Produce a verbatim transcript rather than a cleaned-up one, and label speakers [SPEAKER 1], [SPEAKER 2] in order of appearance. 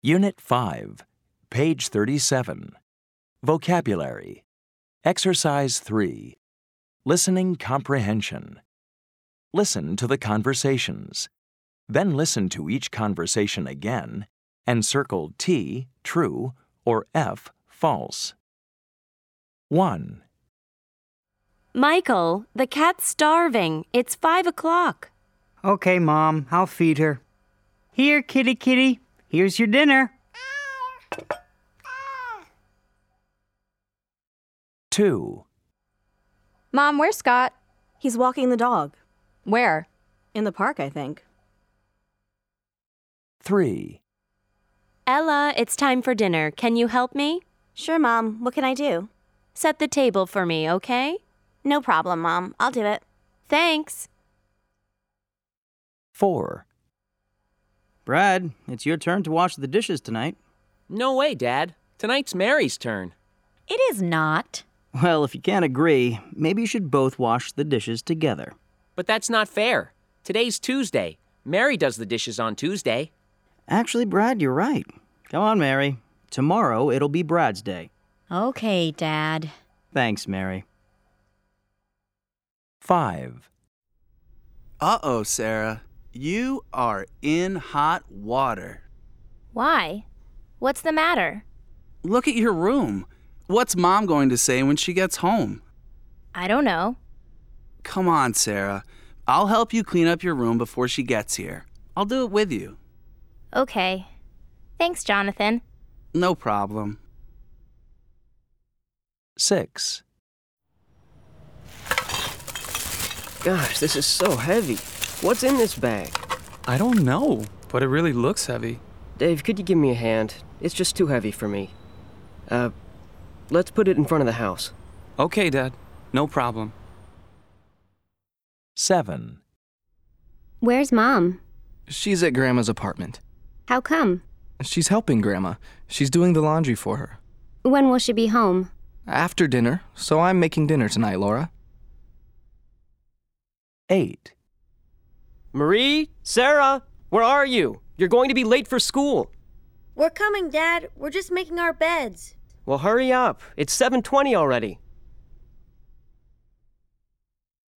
[SPEAKER 1] Unit five, page thirty-seven. Vocabulary. Exercise three. Listening comprehension. Listen to the conversations. Then listen to each conversation again and circle T, true, or F, false. one.
[SPEAKER 2] Michael, the cat's starving. It's five o'clock.
[SPEAKER 3] Okay, Mom, I'll feed her. Here, kitty kitty, here's your dinner.
[SPEAKER 1] two.
[SPEAKER 4] Mom, where's Scott?
[SPEAKER 5] He's walking the dog.
[SPEAKER 4] Where?
[SPEAKER 5] In the park, I think.
[SPEAKER 1] three.
[SPEAKER 2] Ella, it's time for dinner. Can you help me?
[SPEAKER 5] Sure, Mom. What can I do?
[SPEAKER 2] Set the table for me, okay?
[SPEAKER 5] No problem, Mom. I'll do it.
[SPEAKER 2] Thanks.
[SPEAKER 1] four.
[SPEAKER 6] Brad, it's your turn to wash the dishes tonight.
[SPEAKER 7] No way, Dad. Tonight's Mary's turn.
[SPEAKER 8] It is not.
[SPEAKER 6] Well, if you can't agree, maybe you should both wash the dishes together.
[SPEAKER 7] But that's not fair. Today's Tuesday. Mary does the dishes on Tuesday.
[SPEAKER 6] Actually, Brad, you're right. Come on, Mary. Tomorrow it'll be Brad's day.
[SPEAKER 8] Okay, Dad.
[SPEAKER 6] Thanks, Mary.
[SPEAKER 1] five.
[SPEAKER 9] Uh-oh, Sarah. You are in hot water.
[SPEAKER 10] Why? What's the matter?
[SPEAKER 9] Look at your room. What's Mom going to say when she gets home?
[SPEAKER 10] I don't know.
[SPEAKER 9] Come on, Sarah. I'll help you clean up your room before she gets here. I'll do it with you.
[SPEAKER 10] Okay. Thanks, Jonathan.
[SPEAKER 9] No problem.
[SPEAKER 1] six.
[SPEAKER 11] Gosh, this is so heavy. What's in this bag?
[SPEAKER 12] I don't know, but it really looks heavy.
[SPEAKER 11] Dave, could you give me a hand? It's just too heavy for me. Uh, let's put it in front of the house.
[SPEAKER 12] Okay, Dad. No problem.
[SPEAKER 1] seven.
[SPEAKER 13] Where's Mom?
[SPEAKER 12] She's at Grandma's apartment.
[SPEAKER 13] How come?
[SPEAKER 12] She's helping Grandma. She's doing the laundry for her.
[SPEAKER 13] When will she be home?
[SPEAKER 12] After dinner, so I'm making dinner tonight, Laura.
[SPEAKER 1] eight.
[SPEAKER 11] Marie? Sarah? Where are you? You're going to be late for school.
[SPEAKER 5] We're coming, Dad. We're just making our beds.
[SPEAKER 11] Well, hurry up. It's seven twenty already.